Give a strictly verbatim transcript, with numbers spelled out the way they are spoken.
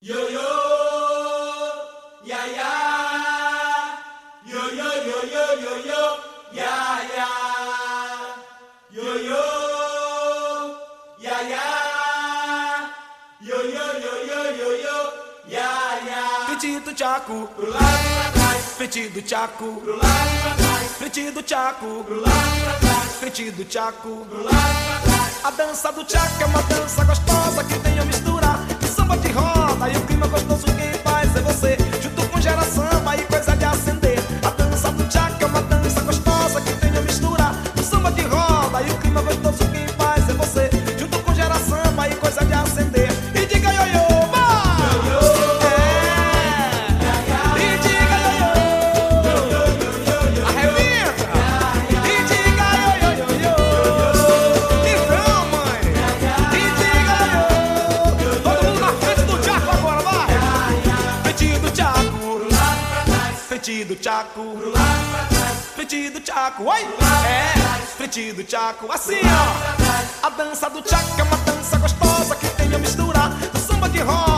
Yo yo, ya ya, yo yo yo yo yo yo, ya ya, yo yo, ya ya, yo yo yo yo yo yo, ya ya. Frente do Tchaco, pro lado e pra trás, frente do Tchaco, pro lado e pra trás, frente do Tchaco, pro lado e pra trás, frente do Tchaco. pro lado e pra trás. A dança do Tchaco é uma dança gostosa que vem a misturar de samba de roda e o clima gostoso quem faz é você, junto com gera samba e coisa de acender. A dança do Tchaco é uma dança gostosa que vem a misturar de samba de roda e o clima gostoso quem faz é você, junto com gera samba e coisa de acender. E diga ioiô, vai! É! E diga ioiô, arrebenta! E diga ioiô, então mãe! E diga ioiô, todo mundo na frente do Tchaco agora, vai! Frente do Tchaco, frente do Tchaco, frente do Tchaco, oi! É, frente do Tchaco, assim ó! A dança do Tchaco é uma dança gostosa que tem a misturar do samba de roda